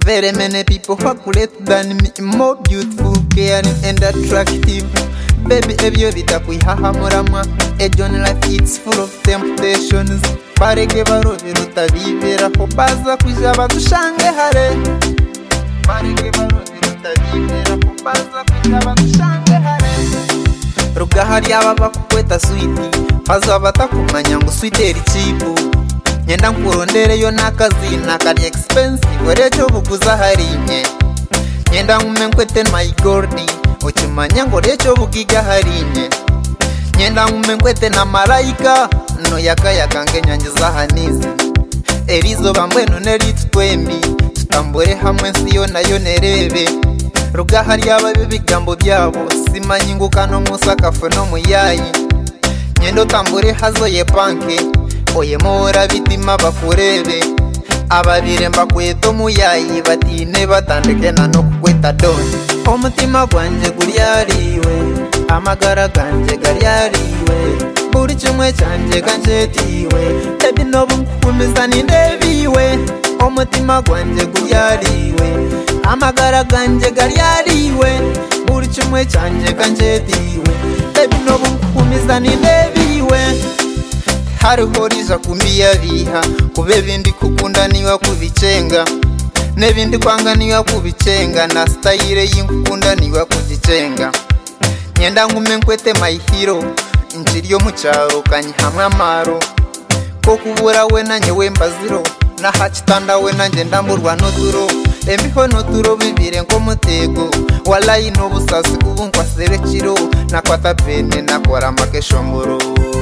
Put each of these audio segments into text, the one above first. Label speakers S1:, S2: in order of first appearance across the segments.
S1: Very many people who are greater than me, more beautiful, caring and attractive. Baby, ebyo bitakwihahamuramwa. A journey life it's full of temptations. Bareke barovera utabiberaho baza kuja badushange hare. Bareke barovera utabiberaho baza kuja badushange hare. Rugahari ababa kukweta sweetie baza batakumanya ngo sweeteri chipu. Nyenda nkurondereyo n'akazina kari expensive rejo buguza harinye. Nyenda nkumenkwete my gordi ukimanya ngo rejo bugiga harinye. Nyenda nkumenkwete na malaika no yakayakange nyangiza hanizi. Erizo bambweno neritu twembi tutambure hamwe siyo nayo nerebe. Rugahari ababe bigambo byabo simanyi ngukano musakafu no muyayi. Nyendo tambure hazo ye panke oye mora bitima bakurebe. Ababire mbakweto muyayi batine batandike nano kukweta doni. Omutima gwanje gulyariwe amagara ganje galyariwe. Buri kimwe cyanje ganjetiwe ebino bunkumiza nindebiwe. Omutima gwanje gulyariwe amagara ganje galyariwe. Buri kimwe cyanje ganjetiwe ebino bunkumiza nindebiwe. Hariho rija kumbiya biha kube bindi kukunda niwa kubicenga nebindi kwanga niwa kubicenga na style yinkukunda niwa kugicenga. Nyenda nkumenkwete my hero injiri yo mucyaro kanyihamwe amaro ko kubura we nanye wembaziro na hachitanda we nanje ndamburwa noturo. Emiho noturo bibire nko mutego walayi no busasi kubunkwa serekiro nakwata pene nakora makeshongoro.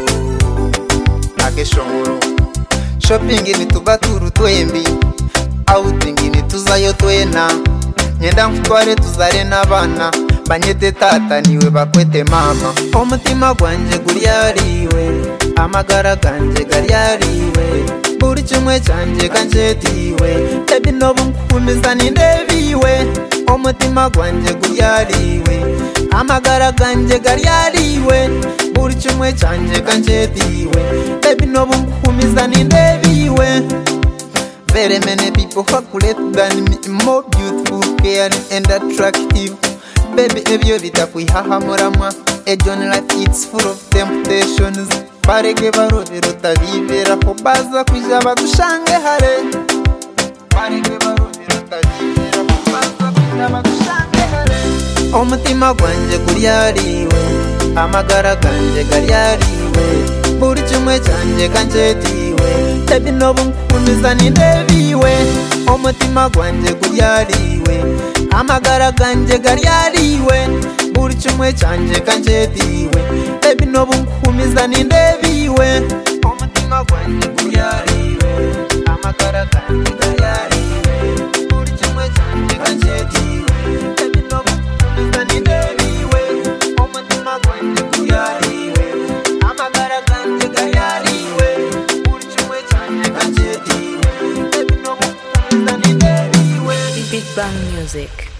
S1: Shopping ni tubaturu twembi, outing ni tuzayo twena. Nyenda nkutware tuzare n'abana banyete tata niwe bakwete mama. Omutima gwanje gulyariwe amagara ganje galyariwe. Buri kimwe cyanje ganjetiwe ebino bunkumiza nindebiwe. Omutima gwanje gulyariwe amagara ganje galyariwe. Buri kimwe cyanje ganjetiwe ebino bunkumiza nindebiwe. Very many people who are greater than me, more beautiful, caring and attractive. Baby, ebyo bitakwihahamuramwa. A journey life it's full of temptations. Bareke barovera utabiberaho baza kuja badushange hare. Bareke barovera utabiberaho baza kuja badushange hare. Omutima gwanje gulyariwe amagara ganje galyariwe. Buri kimwe cyanje ganjetiwe ebino bunkumiza nindebiwe. Omutima gwanje gulyariwe amagara ganje galyariwe. Buri kimwe cyanje ganjetiwe ebino bunkumiza nindebiwe. Omutima gwanje gulyariwe amagara ganje galyariwe. Buri kimwe cyanje ganjetiwe ebino bunkumiza nindebiwe. Omutima gwanje gulyariwe amagara ganje galyariwe. Buri kimwe cyanje ganjetiwe ebino bunkumiza nindebiwe.
S2: Big Bang Music.